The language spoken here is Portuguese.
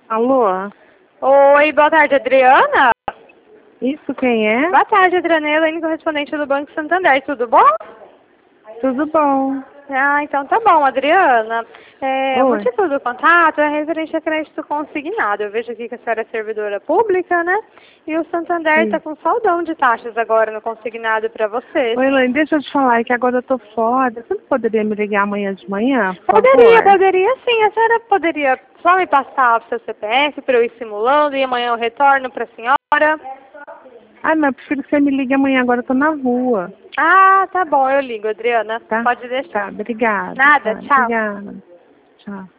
Alô? Oi, boa tarde, Adriana. Isso quem é? Boa tarde, Adriana. Elaine, correspondente do Banco Santander. Tudo bom? Tudo bom. Ah, então tá bom, Adriana. O Oi. motivo do contato é referente a crédito consignado. Eu vejo aqui que a senhora é servidora pública, né? E o Santander está Sim. com saldão de taxas agora no consignado para vocês. Oi, Elaine, deixa eu te falar que agora eu tô fora. Você não poderia me ligar amanhã de manhã, por favor? Poderia sim. A senhora poderia só me passar o seu CPF para eu ir simulando e amanhã eu retorno para a senhora? Ai, mas eu prefiro que você me ligue amanhã, agora eu tô na rua. Ah, tá bom, eu ligo, Adriana. Tá? Pode deixar. Tá, obrigada. Nada, Tá, tchau. obrigada. Tchau.